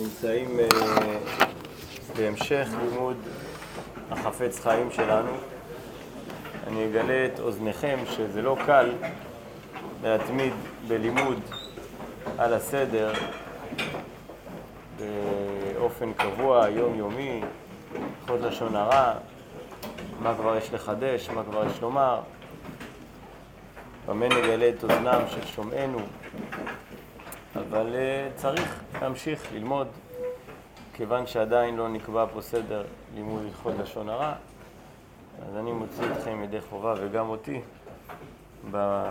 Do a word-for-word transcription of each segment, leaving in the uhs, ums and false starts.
נמצאים בהמשך לימוד החפץ חיים שלנו. אני אגלה את אוזניכם שזה לא קל להתמיד בלימוד על הסדר באופן קבוע, יומיומי, הלכות לשון הרע, מה כבר יש לחדש, מה כבר יש לומר. במה נגלה את אוזנם של שומענו, אבל uh, צריך להמשיך ללמוד, כיוון שעדיין לא נקבע פה סדר לימוד הלכות לשון הרע, אז אני מוציא אתכם ידי חובה וגם אותי ב...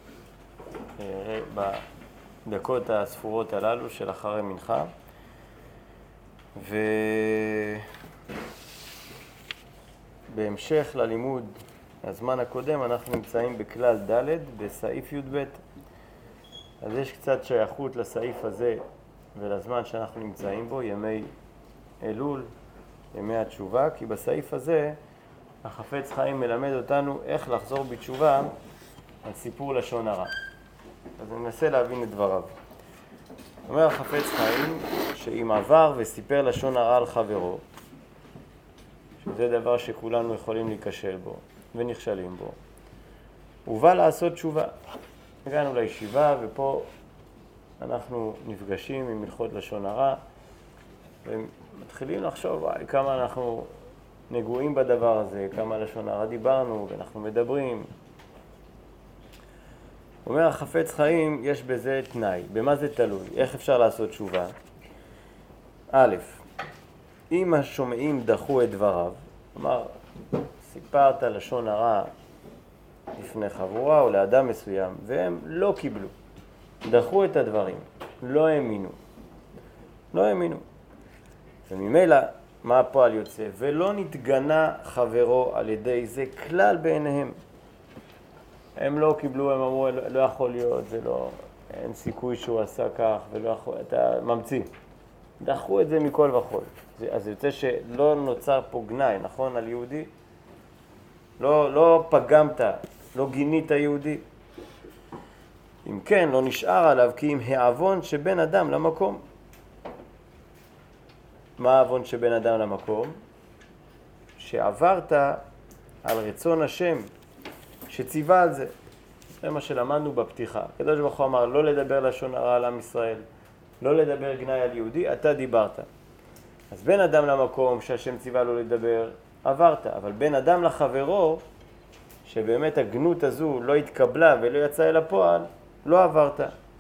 בדקות הספורות הללו של אחרי מנחה. ובהמשך ללימוד הזמן הקודם אנחנו נמצאים בכלל ד' בסעיף י' ב'. אז יש קצת שייכות לסעיף הזה ולזמן שאנחנו נמצאים בו, ימי אלול, ימי התשובה, כי בסעיף הזה החפץ חיים מלמד אותנו איך לחזור בתשובה על סיפור לשון הרע. אז אני מנסה להבין את דבריו. אומר החפץ חיים שאם עבר וסיפר לשון הרע על חברו, שזה דבר שכולנו יכולים להיכשל בו ונכשלים בו, הוא בא לעשות תשובה. הגענו לישיבה ופה אנחנו נפגשים עם הלכות לשון הרע ומתחילים לחשוב וואי, כמה אנחנו נגועים בדבר הזה, כמה לשון הרע דיברנו ואנחנו מדברים. אומר החפץ חיים, יש בזה תנאי. במה זה תלוי? איך אפשר לעשות תשובה? א', אם השומעים דחו את דבריו, כלומר, סיפרת לשון הרע לפני חבורה או לאדם מסוים, והם לא קיבלו, דחו את הדברים, לא האמינו. לא האמינו. וממילא, מה הפועל יוצא? ולא נתגנה חברו על ידי זה כלל בעיניהם. הם לא קיבלו, הם אמרו, לא, לא יכול להיות, זה לא, אין סיכוי שהוא עשה כך, ולא יכול, אתה ממציא. דחו את זה מכל וכל. אז זה יוצא שלא נוצר פה גנאי, נכון, על יהודי? לא, לא פגמת, לא גינית יהודי. אם כן, לא נשאר עליו כי אם העוון שבין אדם למקום. מה העוון שבין אדם למקום? שעברת על רצון השם, שציווה על זה. זה מה שלמדנו בפתיחה. הקדוש ברוך הוא אמר, לא לדבר לשון הרע על עם ישראל, לא לדבר גנאי על יהודי, אתה דיברת. אז בין אדם למקום שהשם ציווה לו לדבר, עברת. אבל בין אדם לחברו, שבאמת הגנות הזו לא התקבלה ולא יצאה אל הפועל, לא עברת.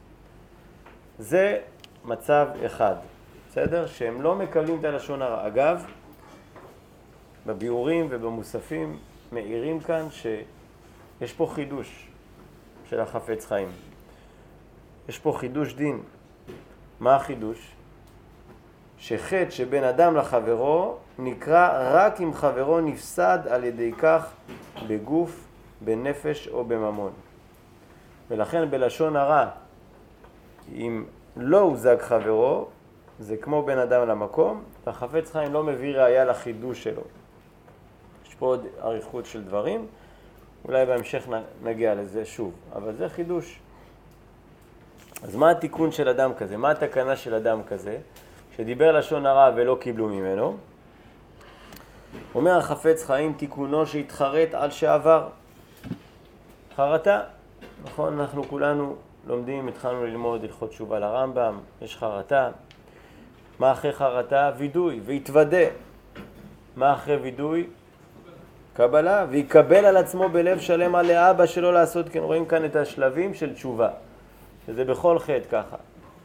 זה מצב אחד. בסדר? שהם לא מקבלים את הלשון הרע. אגב, בביאורים ובמוספים מעירים כאן שיש פה חידוש של החפץ חיים. יש פה חידוש דין. מה החידוש? שחטא שבין אדם לחברו נקרא רק אם חברו נפסד על ידי כך בגוף, בנפש או בממון. ולכן בלשון הרע, אם לא הוזג חברו, זה כמו בין אדם למקום, והחפץ חיים לא מביא ראיה לחידוש שלו. יש פה עוד עריכות של דברים, אולי בהמשך נגיע לזה שוב, אבל זה חידוש. אז מה התיקון של אדם כזה? מה התקנה של אדם כזה? שדיבר לשון הרע ולא קיבלו ממנו. אומר החפץ חיים, תיקונו שהתחרט על שעבר. חרטה, נכון, אנחנו כולנו לומדים, התחלנו ללמוד הלכות תשובה לרמב"ם, יש חרטה. מה אחרי חרטה? וידוי, והתוודה. מה אחרי וידוי? קבלה, ויקבל על עצמו בלב שלם על האבא שלו לעשות כן. רואים כאן את השלבים של תשובה, וזה בכל חטא ככה.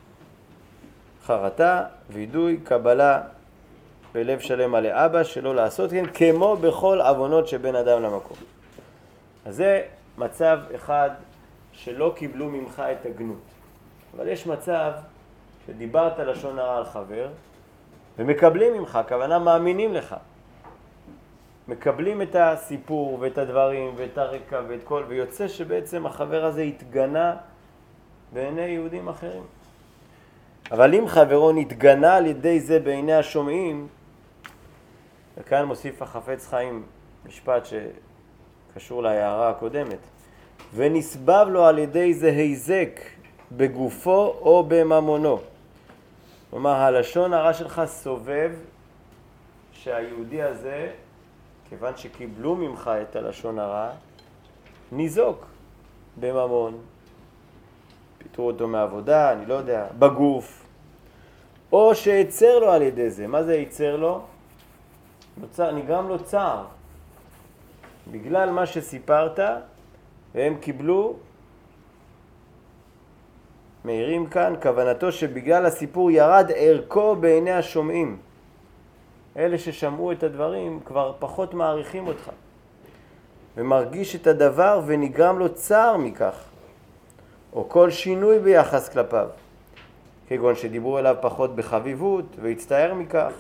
חרטה, וידוי, קבלה, בלב שלם על האבא שלו לעשות כן, כמו בכל עוונות שבין אדם למקום. אז זה מצב אחד שלא קיבלו ממך את הגנות. אבל יש מצב שדיברת לשון הרע על חבר, ומקבלים ממך, הכוונה מאמינים לך. מקבלים את הסיפור ואת הדברים ואת הרקע ואת כל, ויוצא שבעצם החבר הזה התגנה בעיני יהודים אחרים. אבל אם חברו נתגנה על ידי זה בעיני השומעים, וכאן מוסיף החפץ חיים משפט שקשור להערה הקודמת, ונסבב לו על ידי זה היזק בגופו או בממונו. כלומר, הלשון הרע שלך סובב שהיהודי הזה, כיוון שקיבלו ממך את הלשון הרע, ניזוק בממון. פיתרו אותו מעבודה, אני לא יודע, בגוף. או שיצר לו על ידי זה. מה זה יצר לו? נוצר, נגרם לו צער. בגלל מה שסיפרת, והם קיבלו, מאירים כאן, כוונתו שבגלל הסיפור ירד ערכו בעיני השומעים. אלה ששמעו את הדברים כבר פחות מעריכים אותך. ומרגיש את הדבר ונגרם לו צער מכך. או כל שינוי ביחס כלפיו. כגון שדיברו אליו פחות בחביבות והצטער מכך.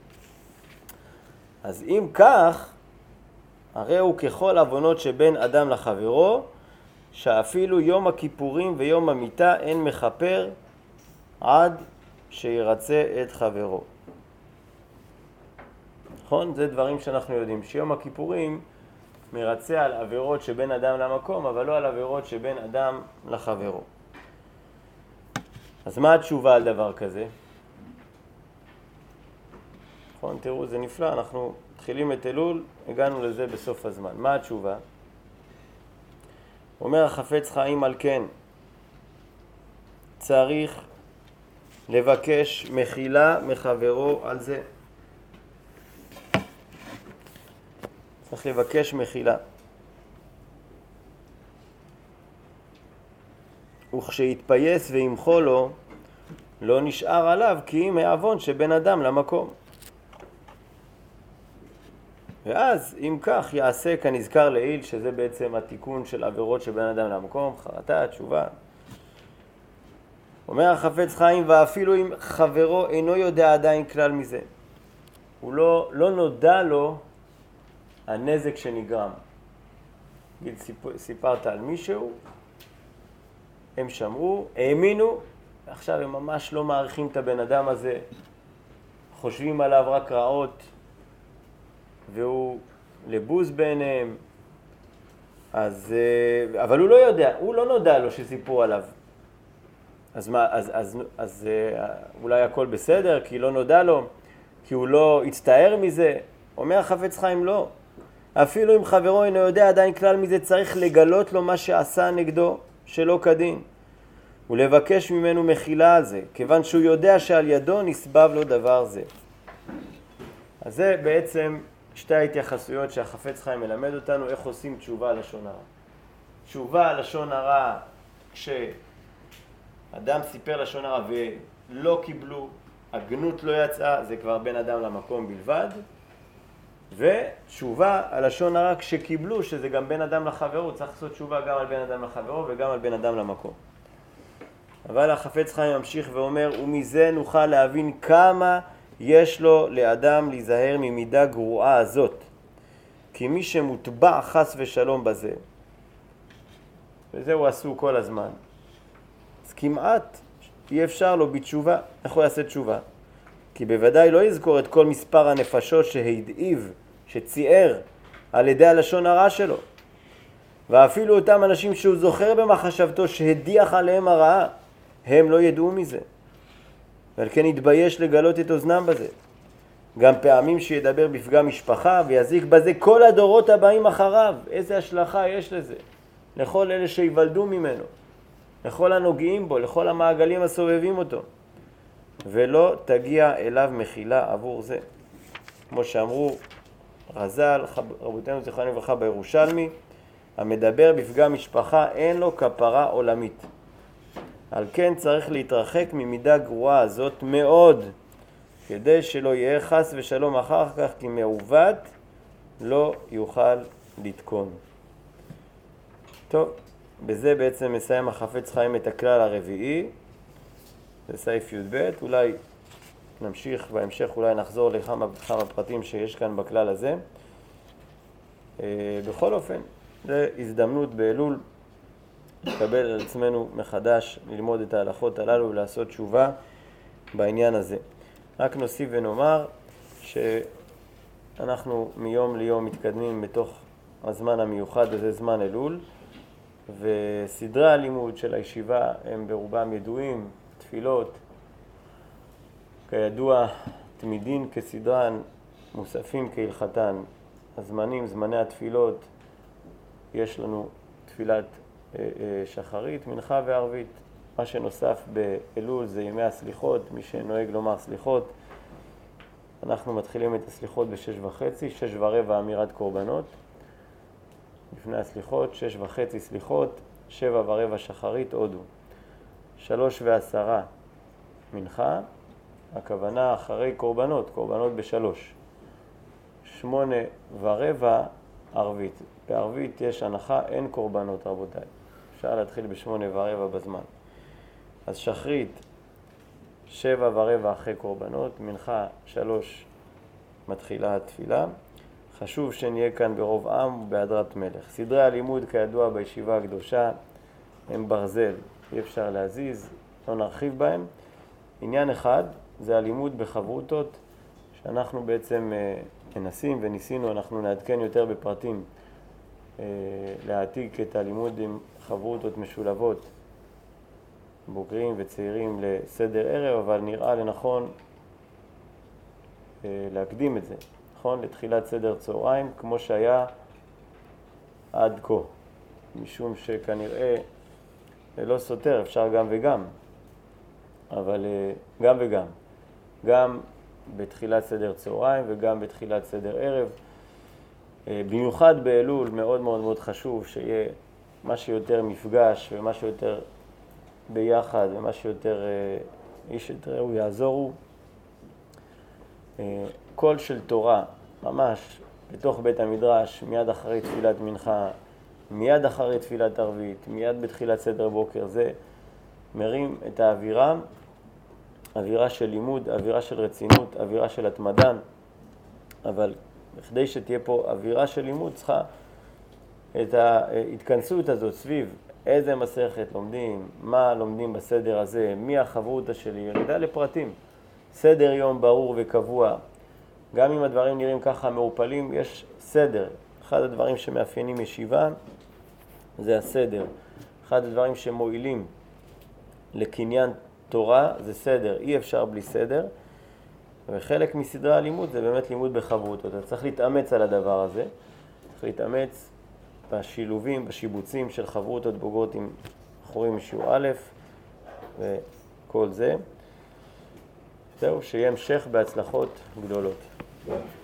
אז אם כך, הרי הוא ככל עוונות שבין אדם לחברו, שאפילו יום הכיפורים ויום המיטה אין מחפר עד שירצה את חברו. נכון? זה דברים שאנחנו יודעים, שיום הכיפורים מרצה על עבירות שבין אדם למקום, אבל לא על עבירות שבין אדם לחברו. אז מה התשובה על דבר כזה? נכון, תראו, זה נפלא, אנחנו מתחילים את אלול, הגענו לזה בסוף הזמן. מה התשובה? אומר החפץ חיים על כן, צריך לבקש מחילה מחברו על זה. צריך לבקש מחילה. וכשיתפייס וימחו לו, לא נשאר עליו כי אם העוון שבין אדם למקום. ואז אם כך יעשה כנזכר לעיל, שזה בעצם התיקון של עבירות שבין אדם למקום, חרטה, תשובה. אומר החפץ חיים, ואפילו אם חברו אינו יודע עדיין כלל מזה, הוא לא, לא נודע לו הנזק שנגרם. נגיד, סיפרת על מישהו, הם שמעו, האמינו, ועכשיו הם ממש לא מעריכים את הבן אדם הזה, חושבים עליו רק רעות, והוא לבוז בעיניהם. אז, אבל הוא לא יודע, הוא לא נודע לו שסיפרו עליו. אז, מה, אז, אז, אז אולי הכל בסדר, כי לא נודע לו, כי הוא לא הצטער מזה. אומר החפץ חיים, לא. אפילו אם חברו אינו יודע עדיין כלל מזה, צריך לגלות לו מה שעשה נגדו שלא כדין, ולבקש ממנו מחילה על זה, כיוון שהוא יודע שעל ידו נסבב לו דבר זה. אז זה בעצם שתי ההתייחסויות שהחפץ חיים מלמד אותנו, איך עושים תשובה על לשון הרע. תשובה על לשון הרע, כשאדם סיפר לשון הרע ולא קיבלו, הגנות לא יצאה, זה כבר בין אדם למקום בלבד. ותשובה על לשון הרע כשקיבלו, שזה גם בין אדם לחברו, צריך לעשות תשובה גם על בין אדם לחברו וגם על בין אדם למקום. אבל החפץ חיים ממשיך ואומר, ומזה נוכל להבין כמה יש לו לאדם להיזהר ממידה גרועה הזאת. כי מי שמוטבע חס ושלום בזה, וזה הוא עשו כל הזמן, אז כמעט אי אפשר לו בתשובה. איך הוא יעשה תשובה? כי בוודאי לא יזכור את כל מספר הנפשות שהדאיב, שציער על ידי הלשון הרע שלו. ואפילו אותם אנשים שהוא זוכר במחשבתו שהדיח עליהם הרעה, הם לא ידעו מזה. ועל כן יתבייש לגלות את אוזנם בזה. גם פעמים שידבר בפגע משפחה ויזיק בזה כל הדורות הבאים אחריו. איזה השלכה יש לזה? לכל אלה שיוולדו ממנו, לכל הנוגעים בו, לכל המעגלים הסובבים אותו. ולא תגיע אליו מחילה עבור זה. כמו שאמרו רז"ל, רבותינו זכרנו לברכה בירושלמי, המדבר בפגע משפחה אין לו כפרה עולמית. על כן צריך להתרחק ממידה גרועה הזאת מאוד, כדי שלא יהיה חס ושלום אחר כך, כי מעוות לא יוכל לתקון. טוב, בזה בעצם מסיים החפץ חיים את הכלל הרביעי, זה סעיף י' ב', אולי נמשיך בהמשך, אולי נחזור לכמה כמה פרטים שיש כאן בכלל הזה. בכל אופן, זה הזדמנות באלול לקבל על עצמנו מחדש, ללמוד את ההלכות הללו ולעשות תשובה בעניין הזה. רק נוסיף ונאמר שאנחנו מיום ליום מתקדמים בתוך הזמן המיוחד הזה, זמן אלול, וסדרי הלימוד של הישיבה הם ברובם ידועים, תפילות, כידוע, תמידין כסדרן, מוספים כהלכתן. הזמנים, זמני התפילות, יש לנו תפילת שחרית, מנחה וערבית. מה שנוסף באלול זה ימי הסליחות, מי שנוהג לומר סליחות. אנחנו מתחילים את הסליחות בשש וחצי, שש ורבע אמירת קורבנות. לפני הסליחות, שש וחצי סליחות, שבע ורבע שחרית, הודו. שלוש ועשרה מנחה, הכוונה אחרי קורבנות, קורבנות בשלוש. שמונה ורבע ערבית. בערבית יש הנחה, אין קורבנות רבותיי. אפשר להתחיל בשמונה ורבע בזמן. אז שחרית, שבע ורבע אחרי קורבנות, מנחה שלוש מתחילה התפילה. חשוב שנהיה כאן ברוב עם ובהדרת מלך. סדרי הלימוד כידוע בישיבה הקדושה הם ברזל, אי אפשר להזיז, לא נרחיב בהם. עניין אחד זה הלימוד בחברותות, שאנחנו בעצם מנסים וניסינו, אנחנו נעדכן יותר בפרטים, להעתיק את הלימוד עם חברותות משולבות, בוגרים וצעירים לסדר ערב, אבל נראה לנכון להקדים את זה, נכון? לתחילת סדר צהריים, כמו שהיה עד כה, משום שכנראה לא סותר, אפשר גם וגם, אבל גם וגם, גם בתחילת סדר צהריים וגם בתחילת סדר ערב. במיוחד באלול מאוד מאוד מאוד חשוב שיהיה מה שיותר מפגש ומה שיותר ביחד ומה שיותר איש את רעהו יעזורו. קול של תורה ממש בתוך בית המדרש, מיד אחרי תפילת מנחה, מיד אחרי תפילת ערבית, מיד בתחילת סדר בוקר, זה מרים את האווירה, אווירה של לימוד, אווירה של רצינות, אווירה של התמדה. אבל כדי שתהיה פה אווירה של לימוד, צריכה את ההתכנסות הזאת סביב איזה מסכת לומדים, מה לומדים בסדר הזה, מי החברותא שלי, ירידה לפרטים. סדר יום ברור וקבוע. גם אם הדברים נראים ככה מעופלים, יש סדר. אחד הדברים שמאפיינים ישיבה זה הסדר. אחד הדברים שמועילים לקניין תורה זה סדר. אי אפשר בלי סדר. וחלק מסדרי הלימוד זה באמת לימוד בחברותות. אתה צריך להתאמץ על הדבר הזה. צריך להתאמץ בשילובים, בשיבוצים של חברותות בוגרות עם בחורים משיעור א' וכל זה. זהו, שיהיה המשך בהצלחות גדולות.